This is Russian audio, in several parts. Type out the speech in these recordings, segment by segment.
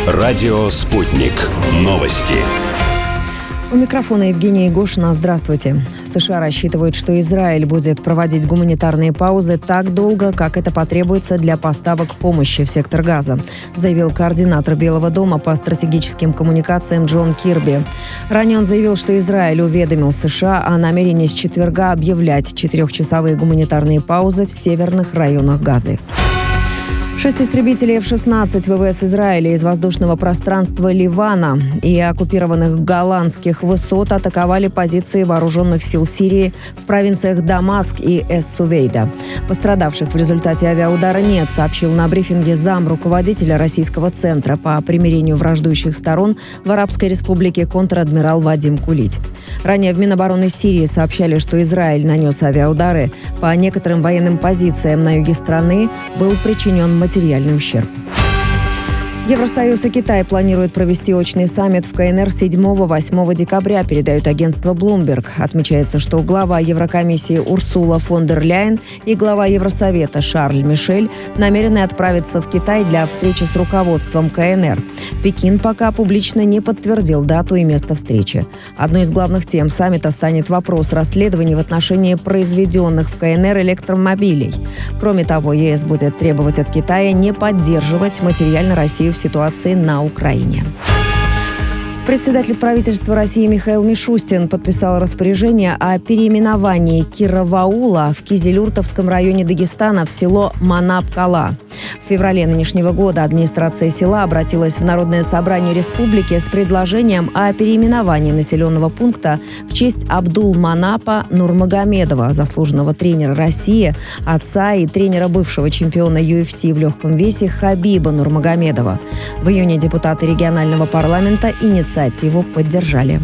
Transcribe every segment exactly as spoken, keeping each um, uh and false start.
Радио «Спутник». Новости. У микрофона Евгения Егошина. Здравствуйте. США рассчитывают, что Израиль будет проводить гуманитарные паузы так долго, как это потребуется для поставок помощи в сектор Газа, заявил координатор Белого дома по стратегическим коммуникациям Джон Кирби. Ранее он заявил, что Израиль уведомил США о намерении с четверга объявлять четырехчасовые гуманитарные паузы в северных районах Газы. Шесть истребителей эф шестнадцать ВВС Израиля из воздушного пространства Ливана и оккупированных голландских высот атаковали позиции вооруженных сил Сирии в провинциях Дамаск и Эс-Сувейда. Пострадавших в результате авиаудара нет, сообщил на брифинге зам руководителя Российского центра по примирению враждующих сторон в Арабской Республике контр-адмирал Вадим Кулить. Ранее в Минобороны Сирии сообщали, что Израиль нанес авиаудары по некоторым военным позициям на юге страны, был причинен материальный ущерб. Евросоюз и Китай планируют провести очный саммит в КНР седьмого-восьмого декабря, передает агентство Bloomberg. Отмечается, что глава Еврокомиссии Урсула фон дер Ляйен и глава Евросовета Шарль Мишель намерены отправиться в Китай для встречи с руководством КНР. Пекин пока публично не подтвердил дату и место встречи. Одной из главных тем саммита станет вопрос расследований в отношении произведенных в КНР электромобилей. Кроме того, ЕС будет требовать от Китая не поддерживать материально Россию в ситуации на Украине. Председатель правительства России Михаил Мишустин подписал распоряжение о переименовании Кироваула в Кизилюртовском районе Дагестана в село Манап-Кала. В феврале нынешнего года администрация села обратилась в Народное собрание республики с предложением о переименовании населенного пункта в честь Абдул-Манапа Нурмагомедова, заслуженного тренера России, отца и тренера бывшего чемпиона ю эф си в легком весе Хабиба Нурмагомедова. В июне депутаты регионального парламента инициативу поддержали.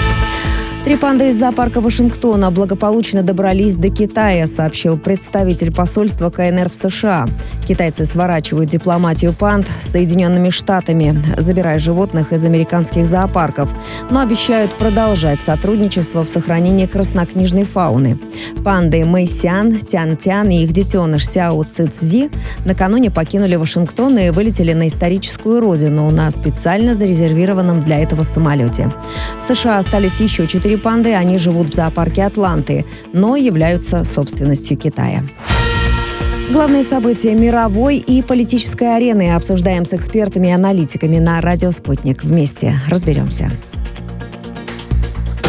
Три панды из зоопарка Вашингтона благополучно добрались до Китая, сообщил представитель посольства КНР в США. Китайцы сворачивают дипломатию панд с Соединенными Штатами, забирая животных из американских зоопарков, но обещают продолжать сотрудничество в сохранении краснокнижной фауны. Панды Мэйсян, Тян-Тян и их детеныш Сяо Цицзи накануне покинули Вашингтон и вылетели на историческую родину на специально зарезервированном для этого самолете. В США остались еще четыре панды, они живут в зоопарке Атланты, но являются собственностью Китая. Главные события мировой и политической арены обсуждаем с экспертами и аналитиками на «Радио Спутник». Вместе разберемся.